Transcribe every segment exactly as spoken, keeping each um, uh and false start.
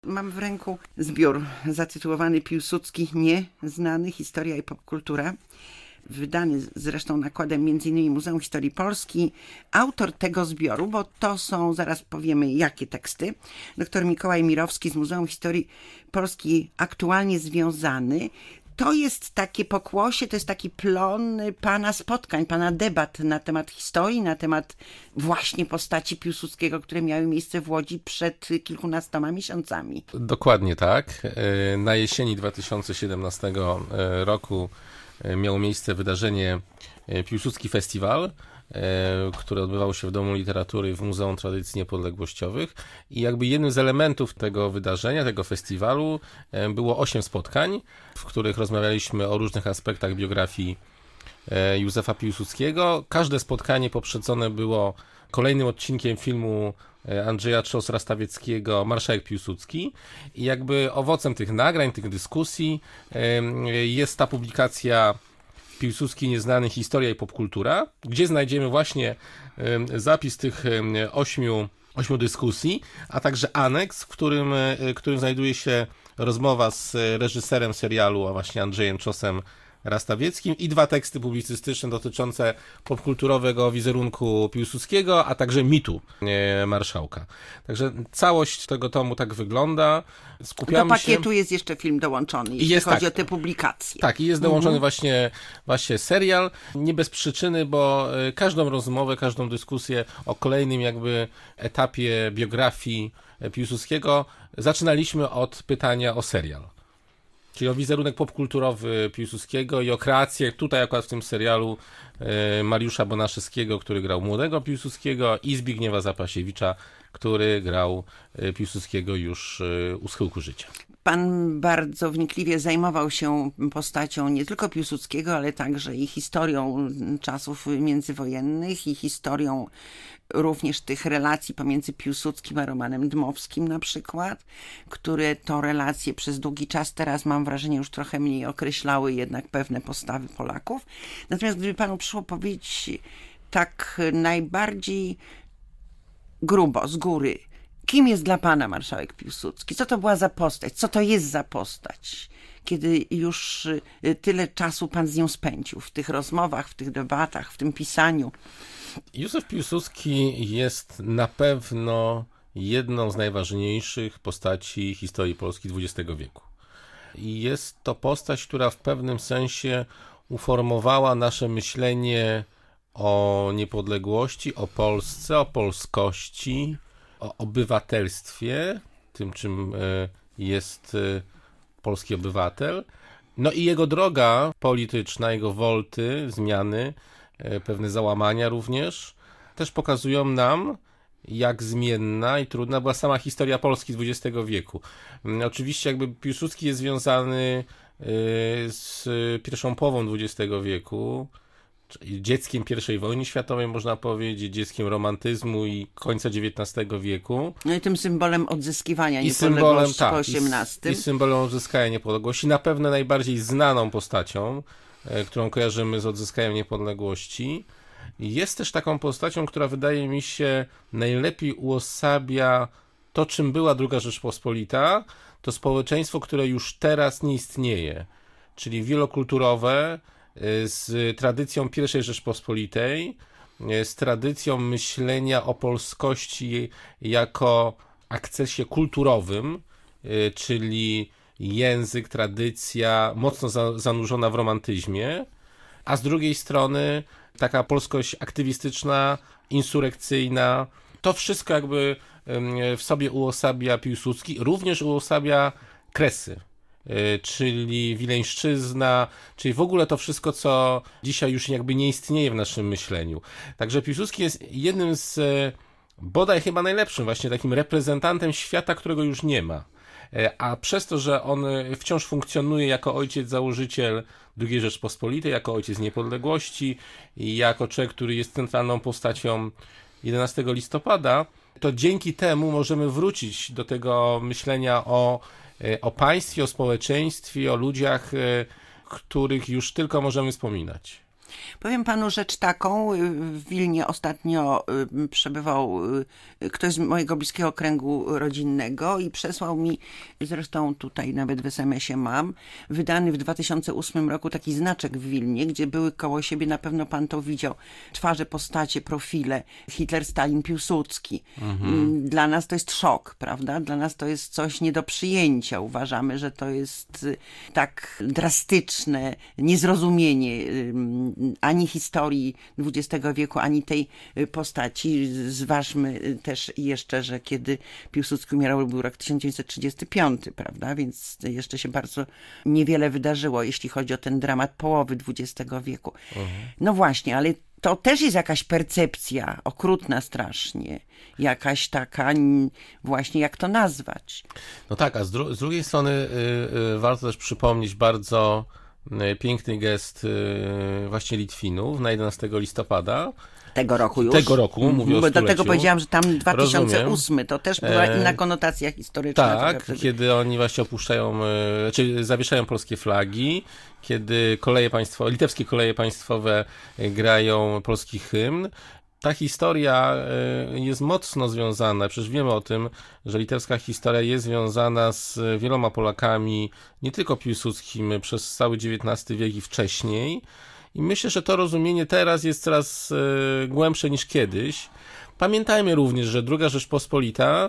Mam w ręku zbiór zatytułowany Piłsudski nieznany, historia i popkultura. Wydany zresztą nakładem między innymi Muzeum Historii Polski. Autor tego zbioru, bo to są, zaraz powiemy jakie teksty, dr Mikołaj Mirowski z Muzeum Historii Polski, aktualnie związany. To jest takie pokłosie, to jest taki plon pana spotkań, pana debat na temat historii, na temat właśnie postaci Piłsudskiego, które miały miejsce w Łodzi przed kilkunastoma miesiącami. Dokładnie tak. Na jesieni dwa tysiące siedemnastego roku miało miejsce wydarzenie Piłsudski Festiwal, które odbywało się w Domu Literatury w Muzeum Tradycji Niepodległościowych i jakby jednym z elementów tego wydarzenia, tego festiwalu było osiem spotkań, w których rozmawialiśmy o różnych aspektach biografii Józefa Piłsudskiego. Każde spotkanie poprzedzone było kolejnym odcinkiem filmu Andrzeja Trzos-Rastawieckiego Marszałek Piłsudski i jakby owocem tych nagrań, tych dyskusji jest ta publikacja Piłsudski nieznany, historia i popkultura, gdzie znajdziemy właśnie zapis tych ośmiu, ośmiu dyskusji, a także aneks, w którym, w którym znajduje się rozmowa z reżyserem serialu, a właśnie Andrzejem Trzosem Rastawieckim i dwa teksty publicystyczne dotyczące popkulturowego wizerunku Piłsudskiego, a także mitu marszałka. Także całość tego tomu tak wygląda. Skupiamy Do pakietu się... jest jeszcze film dołączony, jeśli jest, chodzi tak, o te publikacje. Tak, i jest dołączony mhm. właśnie, właśnie serial. Nie bez przyczyny, bo każdą rozmowę, każdą dyskusję o kolejnym jakby etapie biografii Piłsudskiego zaczynaliśmy od pytania o serial. Czyli o wizerunek popkulturowy Piłsudskiego i o kreację tutaj akurat w tym serialu Mariusza Bonaszewskiego, który grał młodego Piłsudskiego, i Zbigniewa Zapasiewicza, który grał Piłsudskiego już u schyłku życia. Pan bardzo wnikliwie zajmował się postacią nie tylko Piłsudskiego, ale także i historią czasów międzywojennych i historią również tych relacji pomiędzy Piłsudskim a Romanem Dmowskim na przykład, które to relacje przez długi czas, teraz mam wrażenie, już trochę mniej określały jednak pewne postawy Polaków. Natomiast gdyby panu przyszło powiedzieć tak najbardziej grubo, z góry, kim jest dla pana marszałek Piłsudski? Co to była za postać? Co to jest za postać? Kiedy już tyle czasu pan z nią spędził w tych rozmowach, w tych debatach, w tym pisaniu. Józef Piłsudski jest na pewno jedną z najważniejszych postaci historii Polski dwudziestego wieku. I jest to postać, która w pewnym sensie uformowała nasze myślenie o niepodległości, o Polsce, o polskości, o obywatelstwie, tym czym jest polski obywatel. No i jego droga polityczna, jego wolty, zmiany, pewne załamania również, też pokazują nam, jak zmienna i trudna była sama historia Polski dwudziestego wieku. Oczywiście jakby Piłsudski jest związany z pierwszą połową dwudziestego wieku, dzieckiem pierwszej wojny światowej, można powiedzieć, dzieckiem romantyzmu i końca dziewiętnastego wieku. No i tym symbolem odzyskiwania I niepodległości symbolem, tak, po osiemnastym. I, I symbolem odzyskania niepodległości. Na pewno najbardziej znaną postacią, którą kojarzymy z odzyskaniem niepodległości. Jest też taką postacią, która wydaje mi się najlepiej uosabia to, czym była druga Rzeczpospolita, to społeczeństwo, które już teraz nie istnieje, czyli wielokulturowe, z tradycją pierwszej Rzeczpospolitej, z tradycją myślenia o polskości jako akcesie kulturowym, czyli język, tradycja mocno za, zanurzona w romantyzmie, a z drugiej strony taka polskość aktywistyczna, insurekcyjna. To wszystko jakby w sobie uosabia Piłsudski, również uosabia Kresy, czyli Wileńszczyzna, czyli w ogóle to wszystko, co dzisiaj już jakby nie istnieje w naszym myśleniu. Także Piłsudski jest jednym z, bodaj chyba najlepszym właśnie takim reprezentantem świata, którego już nie ma. A przez to, że on wciąż funkcjonuje jako ojciec założyciel drugiej Rzeczpospolitej, jako ojciec niepodległości i jako człowiek, który jest centralną postacią jedenastego listopada, to dzięki temu możemy wrócić do tego myślenia o, o państwie, o społeczeństwie, o ludziach, których już tylko możemy wspominać. Powiem panu rzecz taką, w Wilnie ostatnio przebywał ktoś z mojego bliskiego kręgu rodzinnego i przesłał mi, zresztą tutaj nawet w es em esie mam, wydany w dwa tysiące ósmym roku taki znaczek w Wilnie, gdzie były koło siebie, na pewno pan to widział, twarze, postacie, profile, Hitler, Stalin, Piłsudski. Mhm. Dla nas to jest szok, prawda? Dla nas to jest coś nie do przyjęcia. Uważamy, że to jest tak drastyczne niezrozumienie ani historii dwudziestego wieku, ani tej postaci. Zważmy też jeszcze, że kiedy Piłsudski umierał, był rok tysiąc dziewięćset trzydziesty piąty, prawda? Więc jeszcze się bardzo niewiele wydarzyło, jeśli chodzi o ten dramat połowy dwudziestego wieku. Mhm. No właśnie, ale to też jest jakaś percepcja okrutna strasznie. Jakaś taka, właśnie jak to nazwać. No tak, a z, dru- z drugiej strony yy, yy, warto też przypomnieć bardzo piękny gest właśnie Litwinów na jedenastego listopada. Tego roku już? Tego roku, mm-hmm. mówię o stuleciu. Dlatego powiedziałam, że tam dwa tysiące ósmy, to też była inna konotacja historyczna. Tak, kiedy oni właśnie opuszczają, czy zawieszają polskie flagi, kiedy koleje państwowe, litewskie koleje państwowe grają polski hymn. Ta historia jest mocno związana, przecież wiemy o tym, że litewska historia jest związana z wieloma Polakami, nie tylko Piłsudskim, przez cały dziewiętnasty wiek i wcześniej. I myślę, że to rozumienie teraz jest coraz głębsze niż kiedyś. Pamiętajmy również, że druga Rzeczpospolita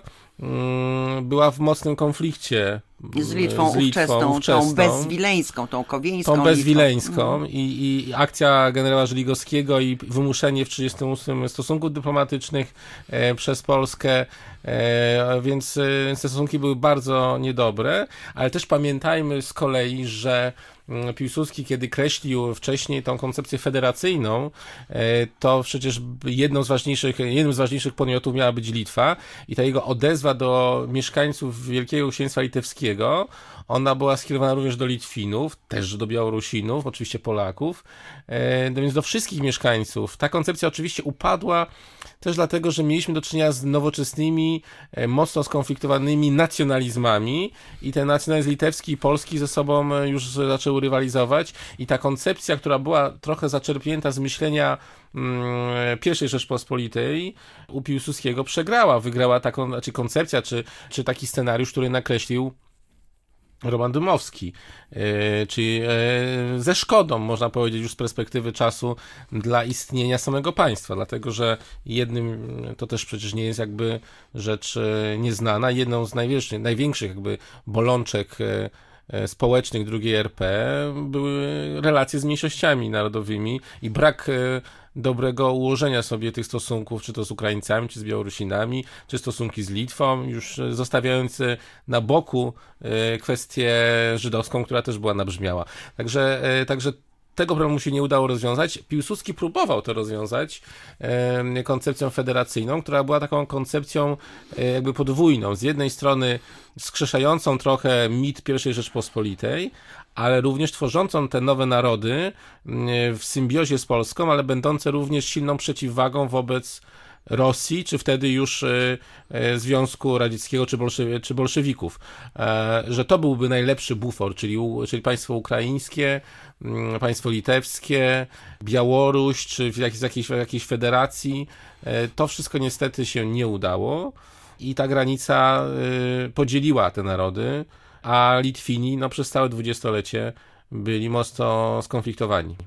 była w mocnym konflikcie z Litwą, z Litwą ówczesną, ówczesną, tą bezwileńską, tą kowieńską. Tą bezwileńską mm. i, i akcja generała Żeligowskiego i wymuszenie w trzydziestym ósmym stosunków dyplomatycznych e, przez Polskę, e, więc e, te stosunki były bardzo niedobre, ale też pamiętajmy z kolei, że Piłsudski, kiedy kreślił wcześniej tą koncepcję federacyjną, to przecież jedną z ważniejszych, jednym z ważniejszych podmiotów miała być Litwa i ta jego odezwa do mieszkańców Wielkiego Księstwa Litewskiego, ona była skierowana również do Litwinów, też do Białorusinów, oczywiście Polaków, więc do wszystkich mieszkańców. Ta koncepcja oczywiście upadła też dlatego, że mieliśmy do czynienia z nowoczesnymi, mocno skonfliktowanymi nacjonalizmami i ten nacjonalizm litewski i polski ze sobą już zaczęły rywalizować i ta koncepcja, która była trochę zaczerpnięta z myślenia mm, pierwszej Rzeczpospolitej u Piłsudskiego przegrała, wygrała taką, znaczy koncepcja, czy, czy taki scenariusz, który nakreślił Roman Dmowski, yy, czyli yy, ze szkodą, można powiedzieć, już z perspektywy czasu dla istnienia samego państwa, dlatego, że jednym, to też przecież nie jest jakby rzecz yy, nieznana, jedną z największych, największych jakby bolączek yy, społecznych drugiej er pe były relacje z mniejszościami narodowymi i brak yy, dobrego ułożenia sobie tych stosunków, czy to z Ukraińcami, czy z Białorusinami, czy stosunki z Litwą, już zostawiając na boku kwestię żydowską, która też była nabrzmiała. Także, także tego problemu się nie udało rozwiązać. Piłsudski próbował to rozwiązać e, koncepcją federacyjną, która była taką koncepcją e, jakby podwójną. Z jednej strony skrzeszającą trochę mit pierwszej Rzeczpospolitej, ale również tworzącą te nowe narody e, w symbiozie z Polską, ale będące również silną przeciwwagą wobec Rosji, czy wtedy już y, y, Związku Radzieckiego, czy, bolszewi- czy bolszewików, e, że to byłby najlepszy bufor, czyli, czyli państwo ukraińskie, y, państwo litewskie, Białoruś, czy w jakiejś, jakiejś, jakiejś federacji. E, to wszystko niestety się nie udało i ta granica y, podzieliła te narody, a Litwini no, przez całe dwudziestolecie byli mocno skonfliktowani.